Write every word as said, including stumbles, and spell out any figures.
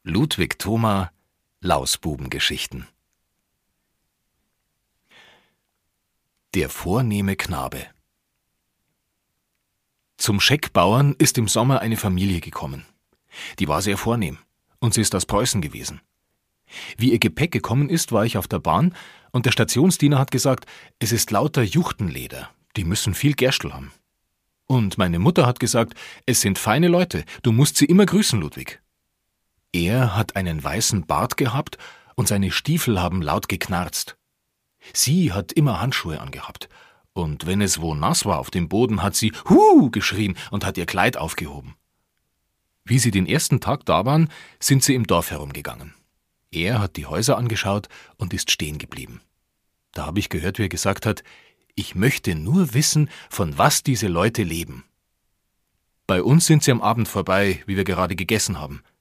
Ludwig Thoma, Lausbubengeschichten. Der vornehme Knabe. Zum Scheckbauern ist im Sommer eine Familie gekommen. Die war sehr vornehm, und sie ist aus Preußen gewesen. Wie ihr Gepäck gekommen ist, war ich auf der Bahn, und der Stationsdiener hat gesagt, es ist lauter Juchtenleder, die müssen viel Gerstl haben. Und meine Mutter hat gesagt, es sind feine Leute, du musst sie immer grüßen, Ludwig. Er hat einen weißen Bart gehabt und seine Stiefel haben laut geknarzt. Sie hat immer Handschuhe angehabt, und wenn es wo nass war auf dem Boden, hat sie »Hu« geschrien und hat ihr Kleid aufgehoben. Wie sie den ersten Tag da waren, sind sie im Dorf herumgegangen. Er hat die Häuser angeschaut und ist stehen geblieben. Da habe ich gehört, wie er gesagt hat, ich möchte nur wissen, von was diese Leute leben. Bei uns sind sie am Abend vorbei, wie wir gerade gegessen haben.